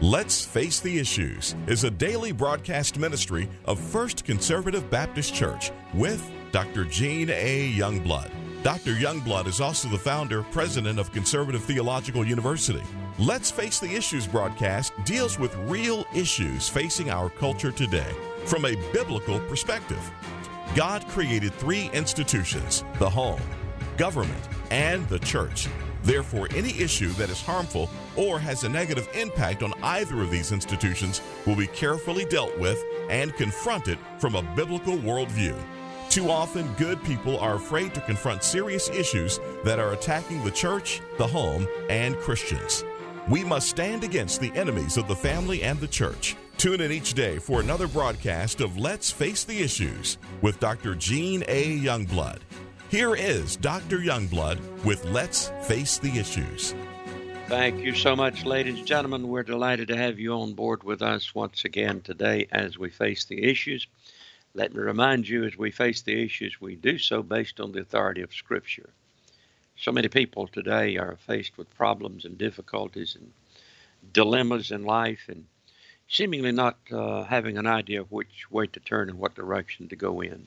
Let's Face the Issues is a daily broadcast ministry of First Conservative Baptist Church with Dr. Gene A. Youngblood. Dr. Youngblood is also the founder, president of Conservative Theological University. Let's Face the Issues broadcast deals with real issues facing our culture today from a biblical perspective. God created three institutions: the home, government, and the church. Therefore, any issue that is harmful or has a negative impact on either of these institutions will be carefully dealt with and confronted from a biblical worldview. Too often, good people are afraid to confront serious issues that are attacking the church, the home, and Christians. We must stand against the enemies of the family and the church. Tune in each day for another broadcast of Let's Face the Issues with Dr. Gene A. Youngblood. Here is Dr. Youngblood with Let's Face the Issues. Thank you so much, ladies and gentlemen. We're delighted to have you on board with us once again today as we face the issues. Let me remind you, as we face the issues, we do so based on the authority of Scripture. So many people today are faced with problems and difficulties and dilemmas in life and seemingly not having an idea of which way to turn and what direction to go in.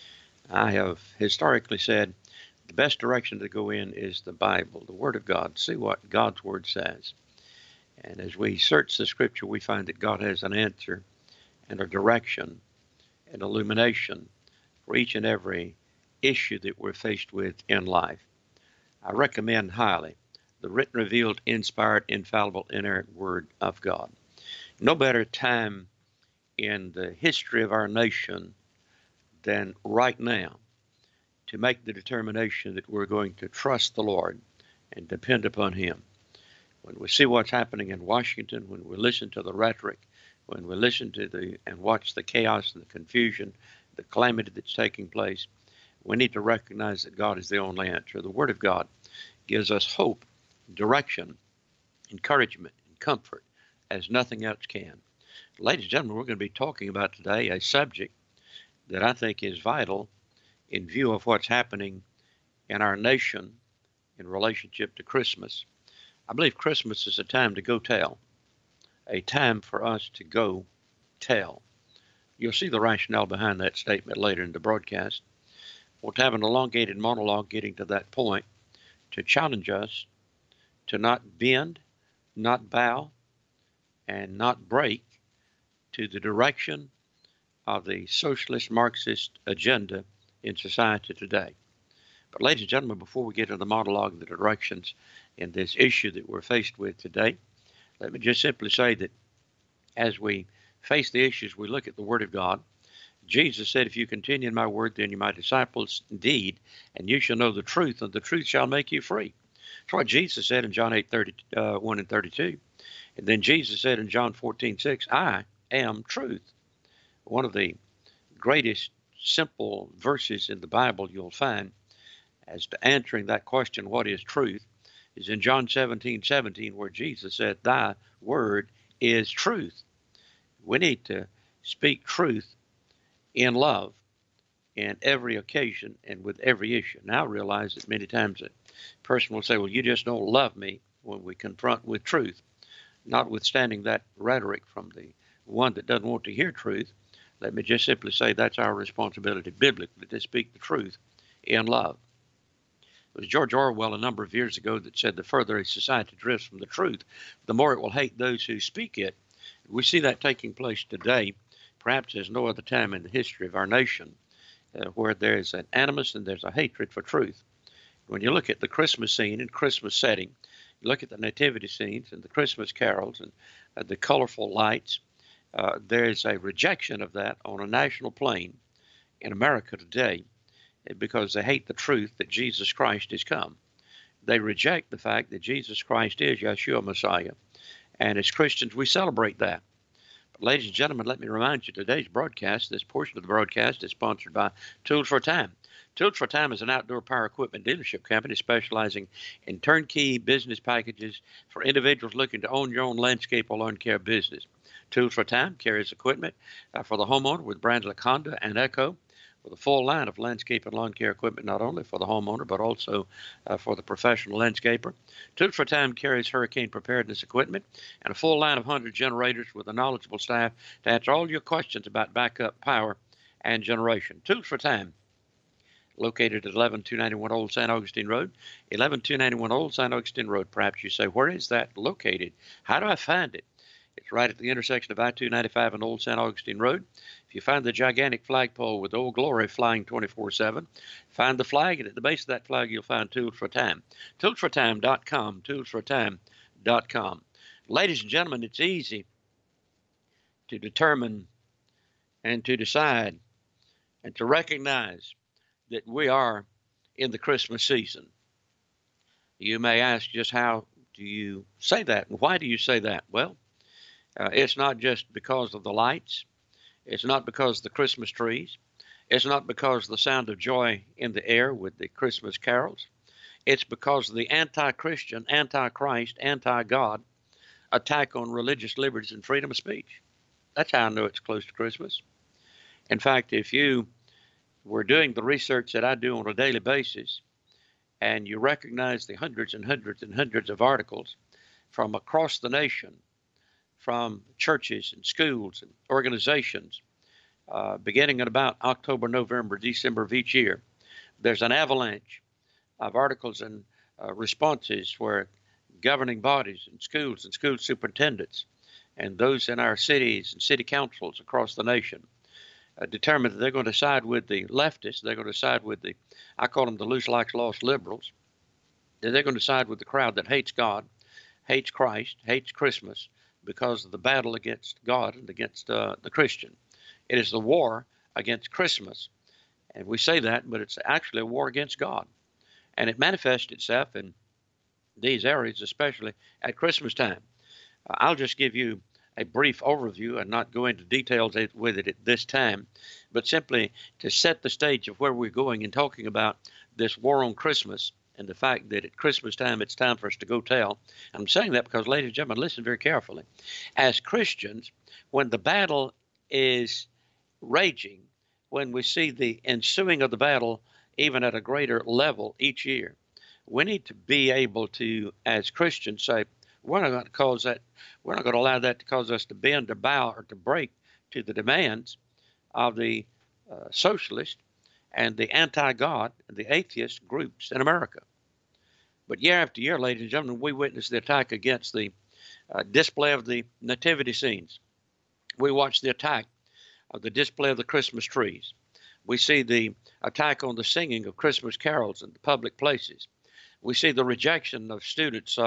I have historically said the best direction to go in is the Bible, the Word of God. See what God's Word says. And as we search the Scripture, we find that God has an answer and a direction and illumination for each and every issue that we're faced with in life. I recommend highly the written, revealed, inspired, infallible, inerrant Word of God. No better time in the history of our nation than right now to make the determination that we're going to trust the Lord and depend upon Him. When we see what's happening in Washington, when we listen to the rhetoric, when we listen to and watch the chaos and the confusion, the calamity that's taking place, we need to recognize that God is the only answer. The Word of God gives us hope, direction, encouragement, and comfort as nothing else can. Ladies and gentlemen, we're going to be talking about today a subject that I think is vital in view of what's happening in our nation in relationship to Christmas. I believe Christmas is a time to go tell, a time for us to go tell. You'll see the rationale behind that statement later in the broadcast. We'll have an elongated monologue getting to that point to challenge us to not bend, not bow, and not break to the direction of the socialist Marxist agenda in society today. But ladies and gentlemen, before we get to the monologue and the directions in this issue that we're faced with today, let me just simply say that as we face the issues, we look at the Word of God. Jesus said, if you continue in my word, then you're my disciples indeed, and you shall know the truth, and the truth shall make you free. That's what Jesus said in John 8:31 and 32. And then Jesus said in John 14:6, I am truth. One of the greatest simple verses in the Bible you'll find as to answering that question, what is truth, is in John 17:17, where Jesus said, thy word is truth. We need to speak truth in love in every occasion and with every issue. Now I realize that many times a person will say, well, you just don't love me when we confront with truth. Notwithstanding that rhetoric from the one that doesn't want to hear truth, let me just simply say that's our responsibility biblically to speak the truth in love. It was George Orwell a number of years ago that said the further a society drifts from the truth, the more it will hate those who speak it. We see that taking place today, perhaps as no other time in the history of our nation, where there's an animus and there's a hatred for truth. When you look at the Christmas scene and Christmas setting, you look at the nativity scenes and the Christmas carols and the colorful lights, there's a rejection of that on a national plane in America today because they hate the truth that Jesus Christ has come. They reject the fact that Jesus Christ is Yeshua Messiah. And as Christians, we celebrate that. But ladies and gentlemen, let me remind you, today's broadcast, this portion of the broadcast is sponsored by Tools for Time. Tools for Time is an outdoor power equipment dealership company specializing in turnkey business packages for individuals looking to own your own landscape or lawn care business. Tools for Time carries equipment for the homeowner with brands like Honda and Echo, with a full line of landscape and lawn care equipment, not only for the homeowner, but also for the professional landscaper. Tools for Time carries hurricane preparedness equipment and a full line of 100 generators with a knowledgeable staff to answer all your questions about backup power and generation. Tools for Time, located at 11291 Old St. Augustine Road. 11291 Old St. Augustine Road. Perhaps you say, where is that located? How do I find it? It's right at the intersection of I-295 and Old St. Augustine Road. If you find the gigantic flagpole with Old Glory flying 24/7, find the flag, and at the base of that flag you'll find Tools for Time. ToolsForTime.com, ToolsForTime.com. Ladies and gentlemen, it's easy to determine and to decide and to recognize that we are in the Christmas season. You may ask, just how do you say that? And why do you say that? Well, it's not just because of the lights. It's not because of the Christmas trees. It's not because of the sound of joy in the air with the Christmas carols. It's because of the anti-Christian, anti-Christ, anti-God attack on religious liberties and freedom of speech. That's how I know it's close to Christmas. In fact, if you were doing the research that I do on a daily basis, and you recognize the hundreds and hundreds and hundreds of articles from across the nation, from churches and schools and organizations, beginning at about October, November, December of each year, there's an avalanche of articles and responses where governing bodies and school superintendents and those in our cities and city councils across the nation determined that they're going to side with the leftists. They're going to side with the, I call them the loose likes lost liberals. They're going to side with the crowd that hates God, hates Christ, hates Christmas because of the battle against God and against the Christian. It is the war against Christmas. And we say that, but it's actually a war against God. And it manifests itself in these areas, especially at Christmas time. I'll just give you a brief overview and not go into details with it at this time, but simply to set the stage of where we're going in talking about this war on Christmas and the fact that at Christmas time it's time for us to go tell. I'm saying that because, ladies and gentlemen, listen very carefully. As Christians, when the battle is raging, when we see the ensuing of the battle even at a greater level each year, we need to be able to, as Christians, say, we're not going to cause that. We're not going to allow that to cause us to bend or bow or to break to the demands of the socialist and the anti-God and the atheist groups in America. But year after year, ladies and gentlemen, we witness the attack against the display of the nativity scenes. We watch the attack of the display of the Christmas trees. We see the attack on the singing of Christmas carols in the public places. We see the rejection of students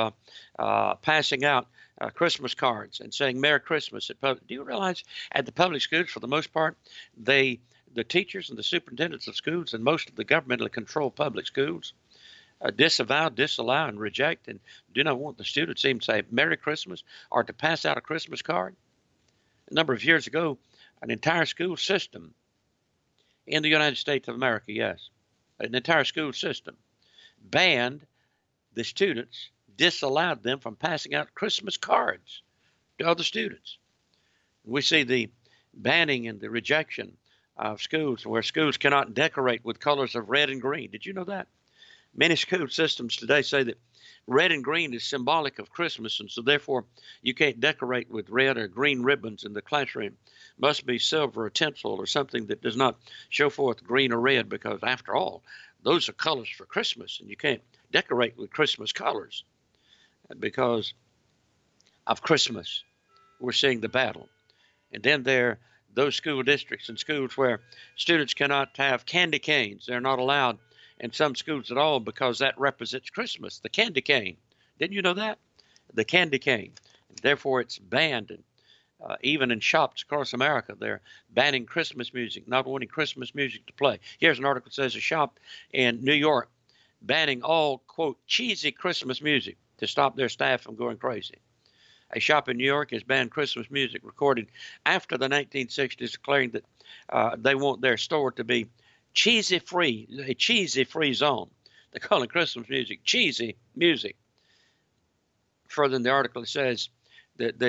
passing out Christmas cards and saying Merry Christmas at public. Do you realize at the public schools, for the most part, the teachers and the superintendents of schools and most of the governmentally controlled public schools disavow, disallow, and reject and do not want the students to even say Merry Christmas or to pass out a Christmas card? A number of years ago, an entire school system in the United States of America, yes, an entire school system banned the students, disallowed them from passing out Christmas cards to other students. We see the banning and the rejection of schools where schools cannot decorate with colors of red and green. Did you know that? Many school systems today say that red and green is symbolic of Christmas, and so therefore you can't decorate with red or green ribbons in the classroom. Must be silver or tinsel or something that does not show forth green or red, because after all, those are colors for Christmas, and you can't decorate with Christmas colors because of Christmas. We're seeing the battle. And then there are those school districts and schools where students cannot have candy canes. They're not allowed in some schools at all because that represents Christmas, the candy cane. Didn't you know that? The candy cane. Therefore, it's banned. And even in shops across America, they're banning Christmas music, not wanting Christmas music to play. Here's an article that says a shop in New York banning all, quote, cheesy Christmas music to stop their staff from going crazy. A shop in New York has banned Christmas music recorded after the 1960s, declaring that they want their store to be cheesy-free, a cheesy-free zone. They're calling Christmas music cheesy music. Further in the article, it says that the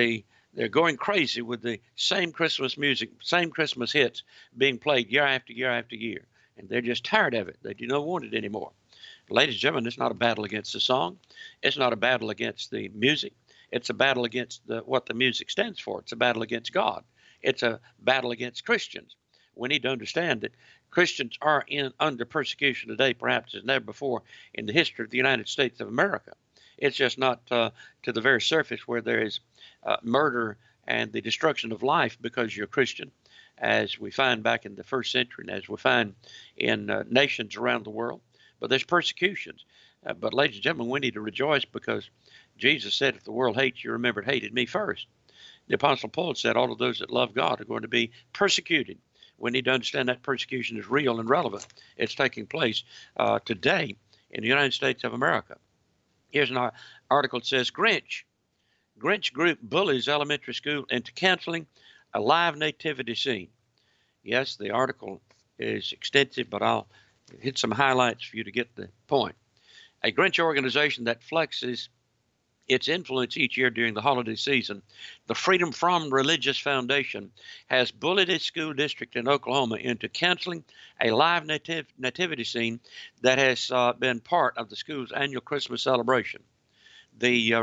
They're going crazy with the same Christmas music, same Christmas hits being played year after year after year. And they're just tired of it. They do not want it anymore. Ladies and gentlemen, it's not a battle against the song. It's not a battle against the music. It's a battle against what the music stands for. It's a battle against God. It's a battle against Christians. We need to understand that Christians are under persecution today, perhaps as never before in the history of the United States of America. It's just not to the very surface where there is murder and the destruction of life because you're a Christian, as we find back in the first century and as we find in nations around the world. But there's persecutions. But ladies and gentlemen, we need to rejoice because Jesus said, if the world hates you, remember it hated me first. The Apostle Paul said, all of those that love God are going to be persecuted. We need to understand that persecution is real and relevant. It's taking place today in the United States of America. Here's an article that says, Grinch group bullies elementary school into canceling a live nativity scene. Yes, the article is extensive, but I'll hit some highlights for you to get the point. A Grinch organization that flexes its influence each year during the holiday season, the Freedom From Religious Foundation has bullied a school district in Oklahoma into canceling a live nativity scene that has been part of the school's annual Christmas celebration. The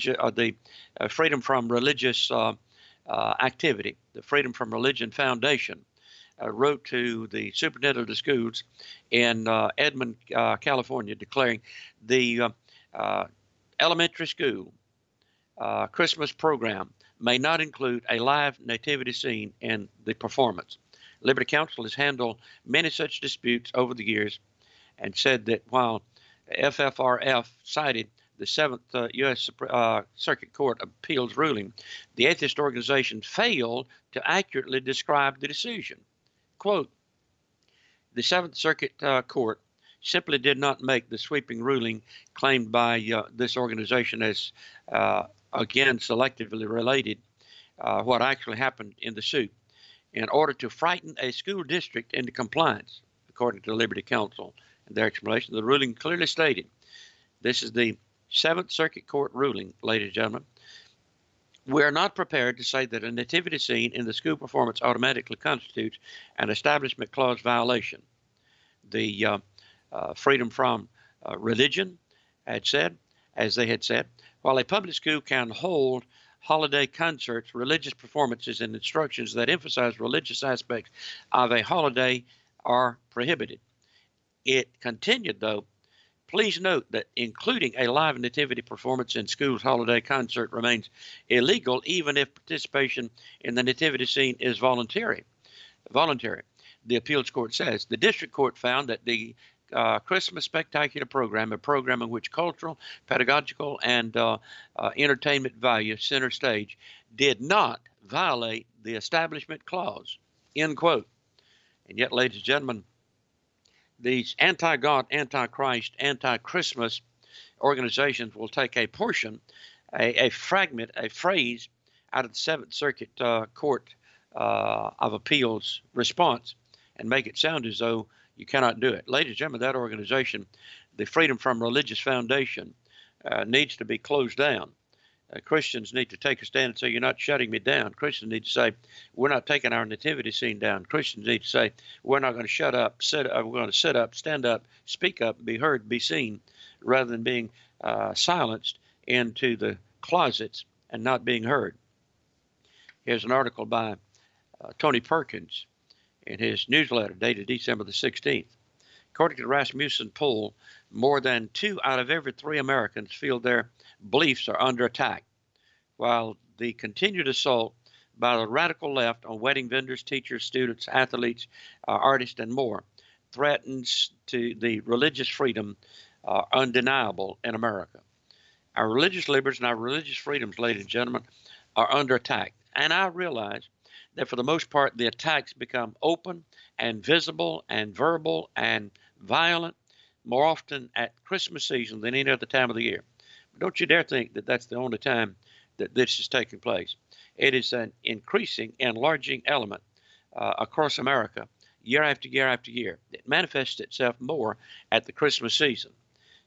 Freedom From Religious Activity, the Freedom From Religion Foundation, wrote to the superintendent of the schools in Edmond, California, declaring the elementary school Christmas program may not include a live nativity scene in the performance. Liberty Counsel has handled many such disputes over the years and said that while FFRF cited the 7th U.S. Circuit Court of Appeals ruling, the atheist organization failed to accurately describe the decision. Quote, the 7th Circuit Court simply did not make the sweeping ruling claimed by this organization as, again, selectively related what actually happened in the suit in order to frighten a school district into compliance, according to the Liberty Counsel and their explanation. The ruling clearly stated, this is the 7th Circuit Court ruling, ladies and gentlemen, we are not prepared to say that a nativity scene in the school performance automatically constitutes an Establishment Clause violation. The Freedom From Religion had said, as they had said, while a public school can hold holiday concerts, religious performances, and instructions that emphasize religious aspects of a holiday are prohibited. It continued, though, please note that including a live nativity performance in school's holiday concert remains illegal even if participation in the nativity scene is voluntary. The appeals court says the district court found that the Christmas Spectacular program, a program in which cultural, pedagogical, and entertainment value center stage, did not violate the Establishment Clause, end quote. And yet, ladies and gentlemen, these anti-God, anti-Christ, anti-Christmas organizations will take a portion, a fragment, a phrase out of the 7th Circuit Court of Appeals response and make it sound as though you cannot do it. Ladies and gentlemen, that organization, the Freedom From Religious Foundation, needs to be closed down. Christians need to take a stand and say, you're not shutting me down. Christians need to say, we're not taking our nativity scene down. Christians need to say, we're not going to shut up, we're going to sit up, stand up, speak up, be heard, be seen, rather than being silenced into the closets and not being heard. Here's an article by Tony Perkins in his newsletter dated December the 16th. According to the Rasmussen poll, more than 2 out of every 3 Americans feel their beliefs are under attack, while the continued assault by the radical left on wedding vendors, teachers, students, athletes, artists, and more threatens to the religious freedom undeniable in America. Our religious liberties and our religious freedoms, ladies and gentlemen, are under attack. And I realize that for the most part, the attacks become open and visible and verbal and violent more often at Christmas season than any other time of the year. But don't you dare think that that's the only time that this is taking place. It is an increasing, enlarging element across America year after year after year. It manifests itself more at the Christmas season.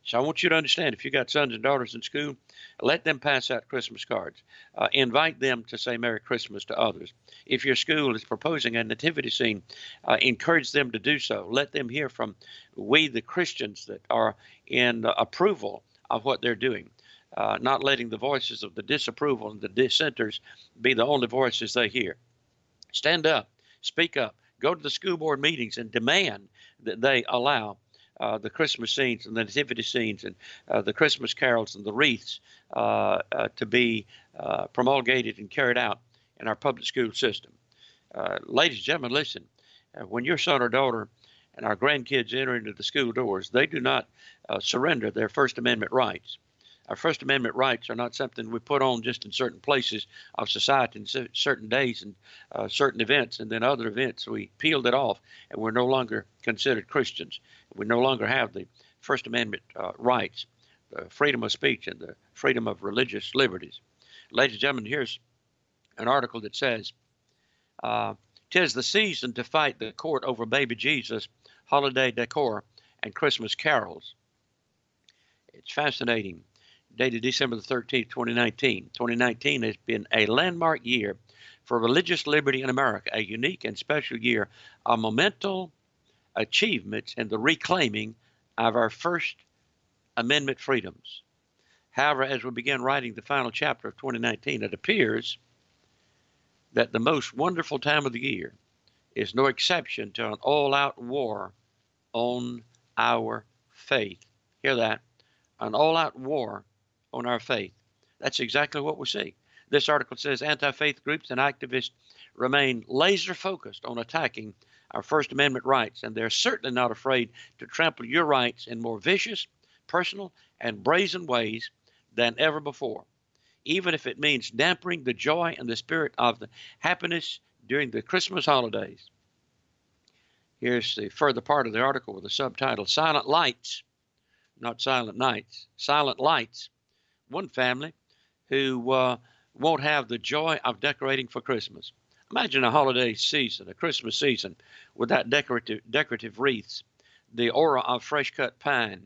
So I want you to understand, if you got sons and daughters in school, let them pass out Christmas cards. Invite them to say Merry Christmas to others. If your school is proposing a nativity scene, encourage them to do so. Let them hear from we, the Christians, that are in approval of what they're doing. Not letting the voices of the disapproval and the dissenters be the only voices they hear. Stand up, speak up, go to the school board meetings and demand that they allow the Christmas scenes and the nativity scenes and the Christmas carols and the wreaths to be promulgated and carried out in our public school system. Ladies and gentlemen, listen, when your son or daughter and our grandkids enter into the school doors, they do not surrender their First Amendment rights. Our First Amendment rights are not something we put on just in certain places of society and certain days and certain events, and then other events we peeled it off and we're no longer considered Christians. We no longer have the First Amendment rights, the freedom of speech and the freedom of religious liberties. Ladies and gentlemen, here's an article that says, "'Tis the season to fight the court over baby Jesus, holiday decor, and Christmas carols." It's fascinating. Dated December the 13th, 2019. 2019 has been a landmark year for religious liberty in America, a unique and special year of monumental achievements in the reclaiming of our First Amendment freedoms. However, as we begin writing the final chapter of 2019, it appears that the most wonderful time of the year is no exception to an all-out war on our faith. Hear that? An all-out war on our faith. That's exactly what we see. This article says anti-faith groups and activists remain laser focused on attacking our First Amendment rights, and they're certainly not afraid to trample your rights in more vicious, personal, and brazen ways than ever before, even if it means dampening the joy and the spirit of the happiness during the Christmas holidays. Here's the further part of the article with the subtitle, Silent Lights, not Silent Nights, Silent Lights. One family who won't have the joy of decorating for Christmas. Imagine a holiday season, a Christmas season, without decorative wreaths, the aura of fresh-cut pine,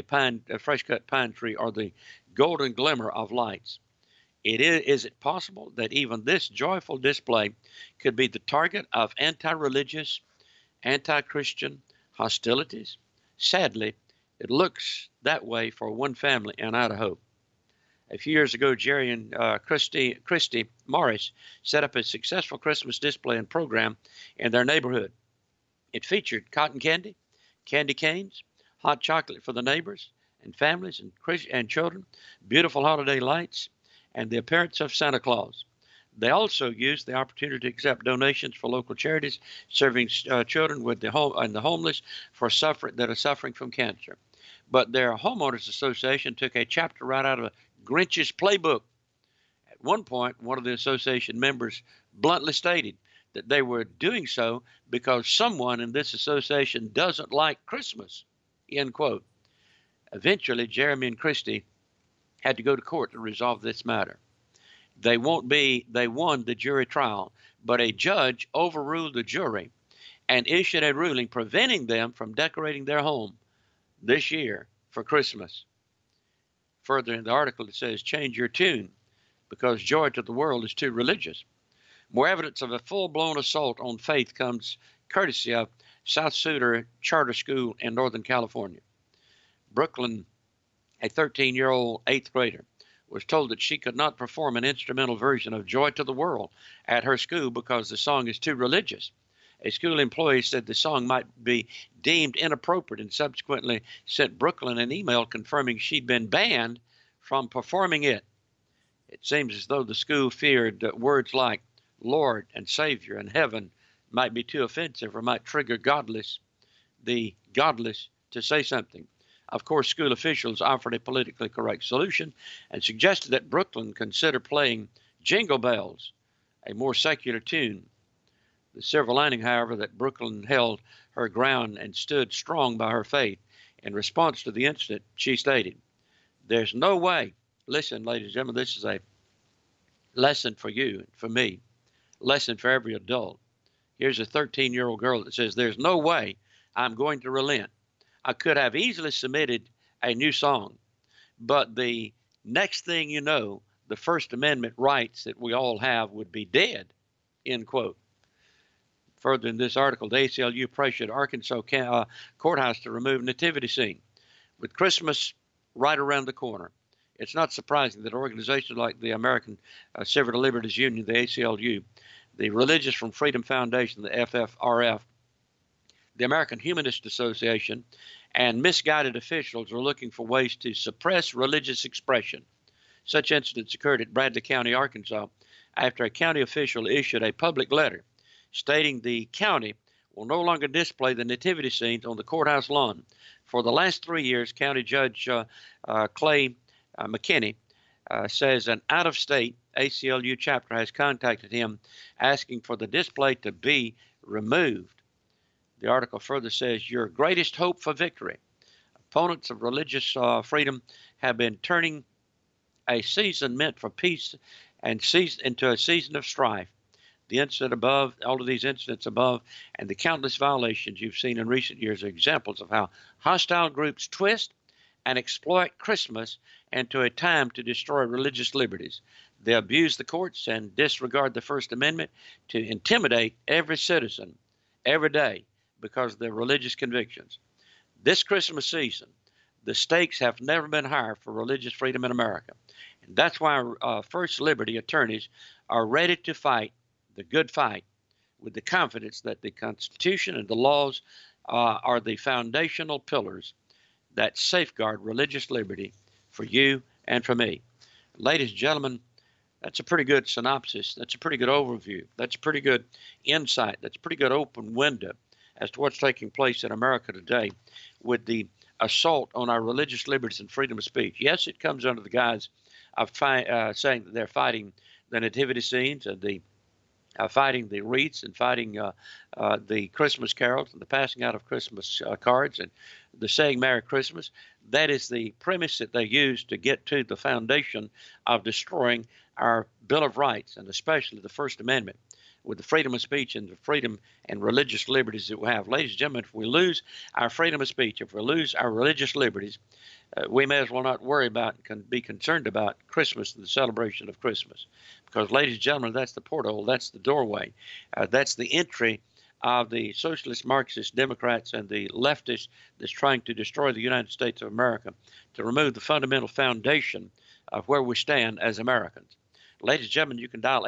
a fresh-cut pine tree, or the golden glimmer of lights. Is it possible that even this joyful display could be the target of anti-religious, anti-Christian hostilities? Sadly, it looks that way for one family in Idaho. A few years ago, Jerry and Christy Morris set up a successful Christmas display and program in their neighborhood. It featured cotton candy, candy canes, hot chocolate for the neighbors and families and children, beautiful holiday lights, and the appearance of Santa Claus. They also used the opportunity to accept donations for local charities serving children with the homeless that are suffering from cancer. But their homeowners association took a chapter right out of Grinch's playbook. At one point, one of the association members bluntly stated that they were doing so because someone in this association doesn't like Christmas, end quote. Eventually, Jeremy and Christy had to go to court to resolve this matter. They won the jury trial, but a judge overruled the jury and issued a ruling preventing them from decorating their home this year for Christmas. Further in the article, it says, change your tune because joy to the world is too religious. More evidence of a full-blown assault on faith comes courtesy of South Sutter Charter School in Northern California. Brooklyn, a 13-year-old 8th grader, was told that she could not perform an instrumental version of Joy to the World at her school because the song is too religious. A school employee said the song might be deemed inappropriate and subsequently sent Brooklyn an email confirming she'd been banned from performing it. It seems as though the school feared that words like Lord and Savior and heaven might be too offensive or might trigger the godless to say something. Of course, school officials offered a politically correct solution and suggested that Brooklyn consider playing Jingle Bells, a more secular tune. The silver lining, however, that Brooklyn held her ground and stood strong by her faith. In response to the incident, she stated, there's no way, listen, ladies and gentlemen, this is a lesson for you and for me, lesson for every adult. Here's a 13-year-old girl that says, there's no way I'm going to relent. I could have easily submitted a new song. But the next thing you know, the First Amendment rights that we all have would be dead, end quote. Further in this article, the ACLU pressured Arkansas courthouse to remove nativity scene. With Christmas right around the corner, it's not surprising that organizations like the American Civil Liberties Union, the ACLU, the Religious from Freedom Foundation, the FFRF, the American Humanist Association, and misguided officials are looking for ways to suppress religious expression. Such incidents occurred at Bradley County, Arkansas, after a county official issued a public letter stating the county will no longer display the nativity scenes on the courthouse lawn. For the last 3 years, County Judge Clay McKinney says an out-of-state ACLU chapter has contacted him asking for the display to be removed. The article further says, your greatest hope for victory. Opponents of religious freedom have been turning a season meant for peace and into a season of strife. The incident above, all of these incidents above, and the countless violations you've seen in recent years are examples of how hostile groups twist and exploit Christmas into a time to destroy religious liberties. They abuse the courts and disregard the First Amendment to intimidate every citizen every day because of their religious convictions. This Christmas season, the stakes have never been higher for religious freedom in America. And that's why First Liberty attorneys are ready to fight the good fight with the confidence that the Constitution and the laws are the foundational pillars that safeguard religious liberty for you and for me. Ladies and gentlemen, that's a pretty good synopsis. That's a pretty good overview. That's a pretty good insight. That's a pretty good open window as to what's taking place in America today with the assault on our religious liberties and freedom of speech. Yes, it comes under the guise of saying that they're fighting the nativity scenes and the fighting the wreaths and fighting the Christmas carols and the passing out of Christmas cards and the saying Merry Christmas. That is the premise that they use to get to the foundation of destroying our Bill of Rights, and especially the First Amendment, with the freedom of speech and the freedom and religious liberties that we have. Ladies and gentlemen, if we lose our freedom of speech, if we lose our religious liberties, we may as well not worry about and be concerned about Christmas and the celebration of Christmas. Because, ladies and gentlemen, that's the porthole, that's the doorway, that's the entry of the socialist, Marxist, Democrats, and the leftists that's trying to destroy the United States of America, to remove the fundamental foundation of where we stand as Americans. Ladies and gentlemen, you can dial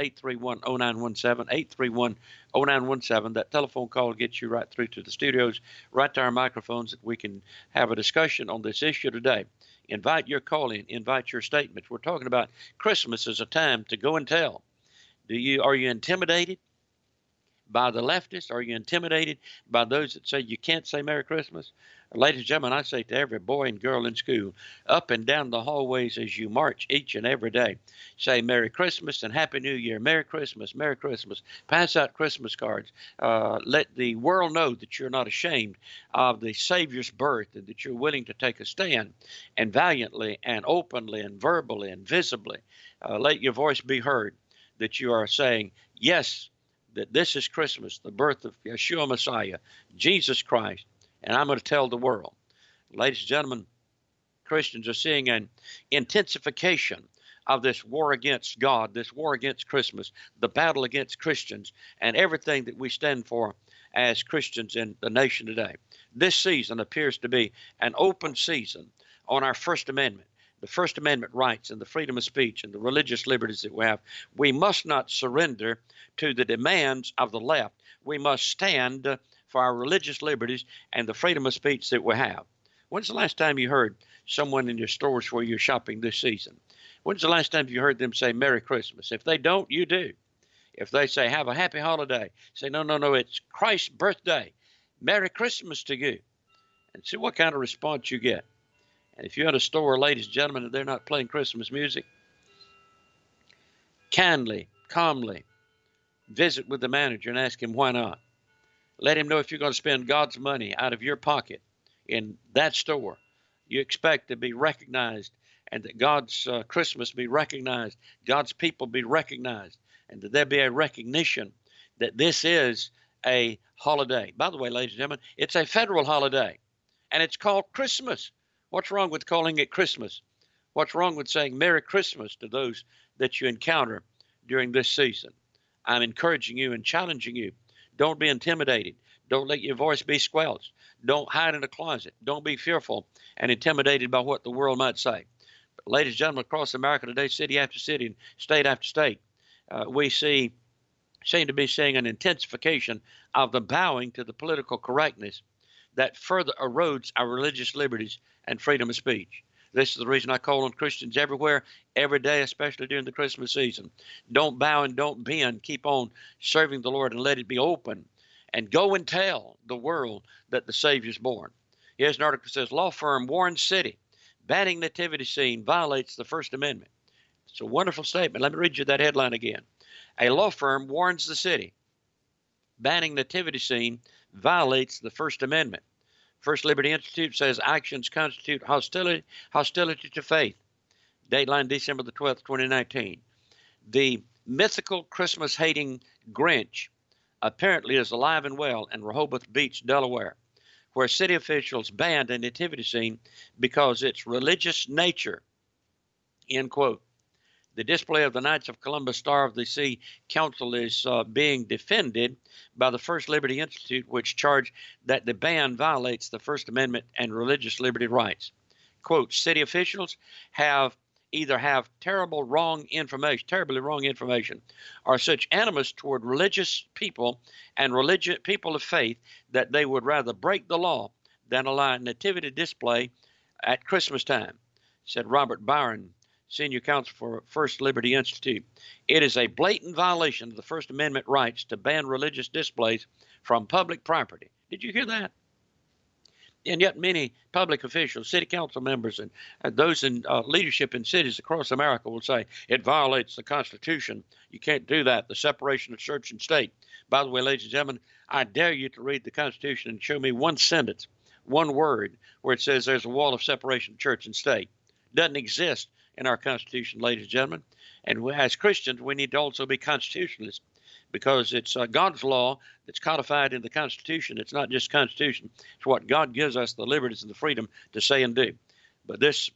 831-0917, 831-0917. That telephone call gets you right through to the studios, right to our microphones, that we can have a discussion on this issue today. Invite your call in, invite your statements. We're talking about Christmas as a time to go and tell. Are you intimidated by the leftists? Are you intimidated by those that say you can't say Merry Christmas? Ladies and gentlemen, I say to every boy and girl in school, up and down the hallways as you march each and every day, say Merry Christmas and Happy New Year. Merry Christmas, Merry Christmas. Pass out Christmas cards. Let the world know that you're not ashamed of the Savior's birth and that you're willing to take a stand and valiantly and openly and verbally and visibly let your voice be heard, that you are saying, yes, that this is Christmas, the birth of Yeshua Messiah, Jesus Christ, and I'm going to tell the world. Ladies and gentlemen, Christians are seeing an intensification of this war against God, this war against Christmas, the battle against Christians, and everything that we stand for as Christians in the nation today. This season appears to be an open season on our First Amendment, the First Amendment rights and the freedom of speech and the religious liberties that we have. We must not surrender to the demands of the left. We must stand for our religious liberties and the freedom of speech that we have. When's the last time you heard someone in your stores where you're shopping this season? When's the last time you heard them say Merry Christmas? If they don't, you do. If they say have a happy holiday, say no, it's Christ's birthday. Merry Christmas to you. And see what kind of response you get. And if you're at a store, ladies and gentlemen, and they're not playing Christmas music, kindly, calmly visit with the manager and ask him why not. Let him know if you're going to spend God's money out of your pocket in that store, you expect to be recognized and that God's Christmas be recognized, God's people be recognized, and that there be a recognition that this is a holiday. By the way, ladies and gentlemen, it's a federal holiday, and it's called Christmas. What's wrong with calling it Christmas? What's wrong with saying Merry Christmas to those that you encounter during this season? I'm encouraging you and challenging you. Don't be intimidated. Don't let your voice be squelched. Don't hide in a closet. Don't be fearful and intimidated by what the world might say. But ladies and gentlemen, across America today, city after city and state after state, we seem to be seeing an intensification of the bowing to the political correctness that further erodes our religious liberties and freedom of speech. This is the reason I call on Christians everywhere, every day, especially during the Christmas season. Don't bow and don't bend. Keep on serving the Lord and let it be open. And go and tell the world that the Savior's born. Here's an article that says, law firm warns city, banning nativity scene violates the First Amendment. It's a wonderful statement. Let me read you that headline again. A law firm warns the city, banning nativity scene violates the First Amendment. First Liberty Institute says actions constitute hostility to faith. Dateline December the 12th, 2019. The mythical Christmas-hating Grinch apparently is alive and well in Rehoboth Beach, Delaware, where city officials banned a nativity scene because its religious nature, end quote. The display of the Knights of Columbus Star of the Sea Council is being defended by the First Liberty Institute, which charged that the ban violates the First Amendment and religious liberty rights. Quote, city officials either have terribly wrong information, or such animus toward religious people and people of faith that they would rather break the law than allow a nativity display at Christmas time, said Robert Byron, Senior Counsel for First Liberty Institute. It is a blatant violation of the First Amendment rights to ban religious displays from public property. Did you hear that? And yet many public officials, city council members, and those in leadership in cities across America will say it violates the Constitution. You can't do that, the separation of church and state. By the way, ladies and gentlemen, I dare you to read the Constitution and show me one sentence, one word, where it says there's a wall of separation of church and state. Doesn't exist in our Constitution, ladies and gentlemen. And as Christians, we need to also be constitutionalists, because it's God's law that's codified in the Constitution. It's not just Constitution. It's what God gives us the liberties and the freedom to say and do. But this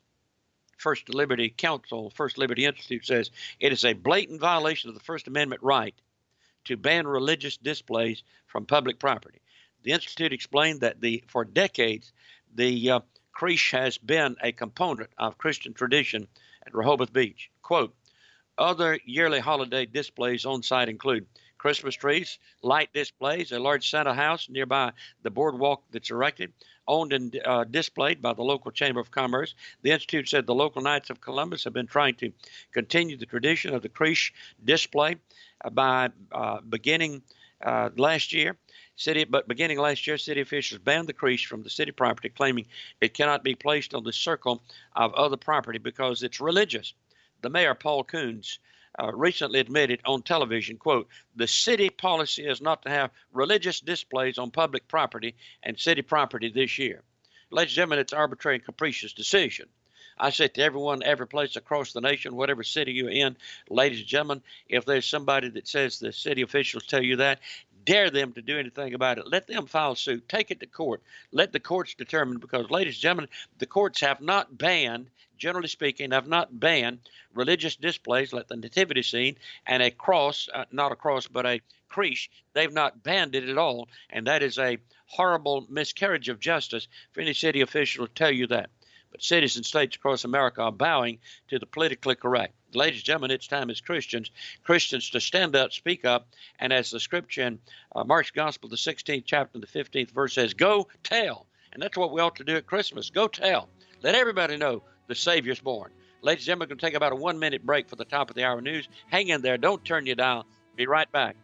First Liberty Council, First Liberty Institute says it is a blatant violation of the First Amendment right to ban religious displays from public property. The Institute explained that for decades, the creche has been a component of Christian tradition at Rehoboth Beach. Quote, other yearly holiday displays on site include Christmas trees, light displays, a large Santa house nearby the boardwalk that's erected, owned and displayed by the local Chamber of Commerce. The Institute said the local Knights of Columbus have been trying to continue the tradition of the creche display by beginning last year. Beginning last year, city officials banned the creche from the city property, claiming it cannot be placed on the circle of other property because it's religious. The mayor, Paul Coons, recently admitted on television, quote, the city policy is not to have religious displays on public property and city property this year. Ladies and gentlemen, it's an arbitrary and capricious decision. I say to everyone, every place across the nation, whatever city you're in, ladies and gentlemen, if there's somebody that says the city officials tell you that, dare them to do anything about it. Let them file suit. Take it to court. Let the courts determine, because, ladies and gentlemen, the courts have not banned, generally speaking, have not banned religious displays like the nativity scene and a cross, not a cross, but a creche. They've not banned it at all, and that is a horrible miscarriage of justice for any city official to tell you that. But cities and states across America are bowing to the politically correct. Ladies and gentlemen, it's time as Christians to stand up, speak up, and as the scripture in Mark's Gospel, the 16th chapter, the 15th verse says, go tell. And that's what we ought to do at Christmas. Go tell. Let everybody know the Savior's born. Ladies and gentlemen, we're going to take about a 1-minute break for the top of the hour news. Hang in there. Don't turn your dial. Be right back.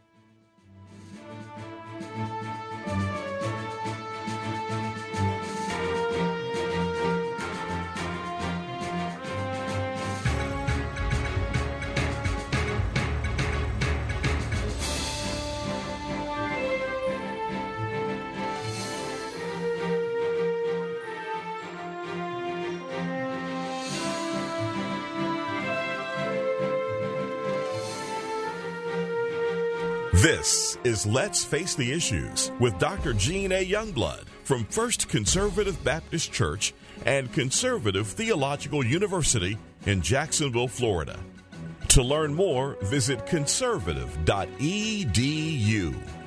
This is Let's Face the Issues with Dr. Gene A. Youngblood from First Conservative Baptist Church and Conservative Theological University in Jacksonville, Florida. To learn more, visit conservative.edu.